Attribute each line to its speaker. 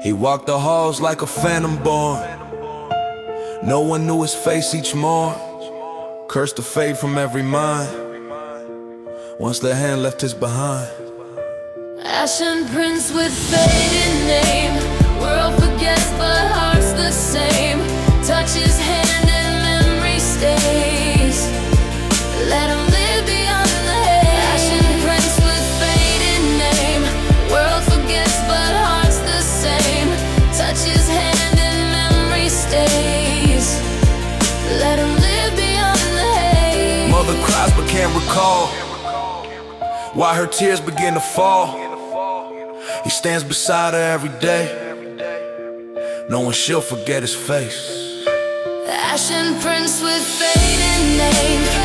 Speaker 1: He walked the halls like a phantom born. No one knew his face each morn. Cursed to fade from every mind once the hand left his behind.
Speaker 2: Ashen prince with faded name. World forgets but heart's the same. Touch his hand and memory stays. Let him live beyond the haze. Ashen prince with faded name. World forgets but heart's the same. Touch his hand and memory stays. Let him live beyond the haze.
Speaker 1: Mother cries but can't recall why her tears begin to fall. He stands beside her every day, knowing she'll forget his face.
Speaker 2: Ashen prince with faded name.